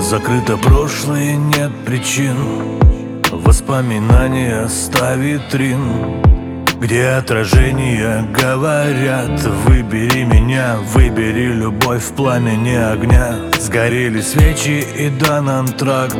Закрыто прошлое, нет причин. Воспоминания ста витрин, где отражения говорят: выбери меня, выбери любовь в пламени огня. Сгорели свечи и дан антракт,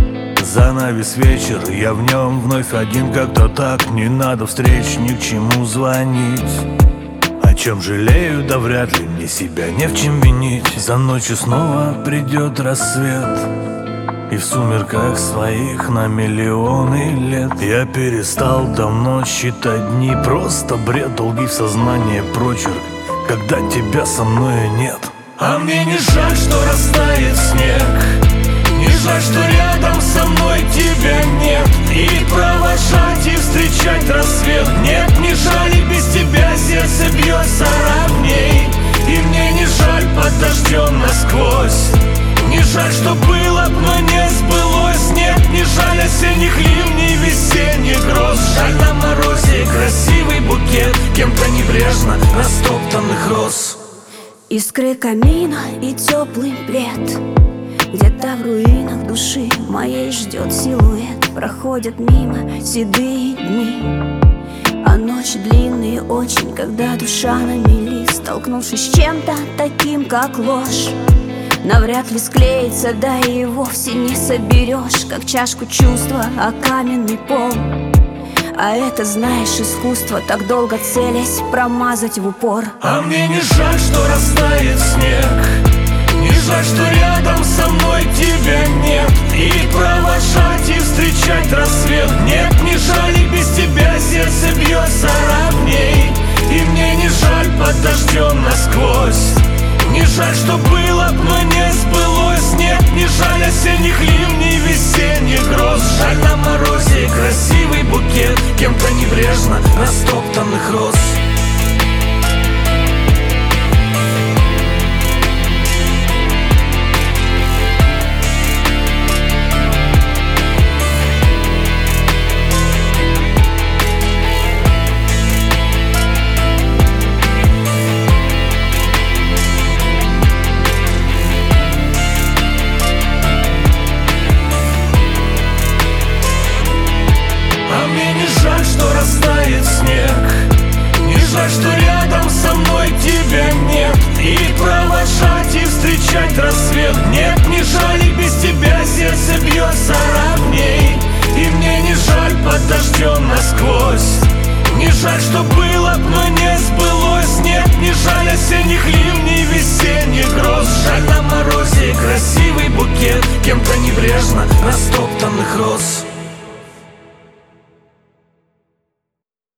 занавес вечер, я в нем вновь один. Как-то так, не надо встреч, ни к чему звонить. О чем жалею, да вряд ли, мне себя не в чем винить. За ночью снова придет рассвет, и в сумерках своих на миллионы лет я перестал давно считать дни. Просто бред, долгий в сознании прочерк, когда тебя со мной нет. А мне не жаль, что растает снег, не жаль, что рядом со мной тебя нет. И провожать, и встречать рассвет нет. Не жаль, и без тебя сердце бьется ровней. И мне не жаль под дождем насквозь, не жаль, что было б, но не сбылось. Нет, не жаль осенних ливней, весенних гроз. Жаль на морозе красивый букет кем-то небрежно растоптанных роз. Искры камина и теплый плед, где-то в руинах души моей ждет силуэт. Проходят мимо седые дни, а ночи длинные очень, когда душа на мели. Столкнувшись с чем-то таким, как ложь, навряд ли склеится, да и вовсе не соберешь. Как чашку чувства, а каменный пол. А это, знаешь, искусство, так долго целясь промазать в упор. А мне не жаль, что растает снег, не жаль, что рядом со мной тебя нет. И провожать, и встречать рассвет нет. Не жаль, и без тебя сердце бьется ровней. И мне не жаль под дождем насквозь, не жаль, что было б, но не сбылось. Нет, не жаль осенних ливней, весенних гроз. Жаль на морозе красивый букет кем-то небрежно растоптанных роз. Растает снег, не жаль, что рядом со мной тебя нет. И провожать, и встречать рассвет нет. Не жаль, и без тебя сердце бьется ровней. И мне не жаль под дождем насквозь, не жаль, что было б, но не сбылось. Нет, не жаль осенних ливней, весенних гроз. Жаль на морозе красивый букет кем-то небрежно растоптанных роз.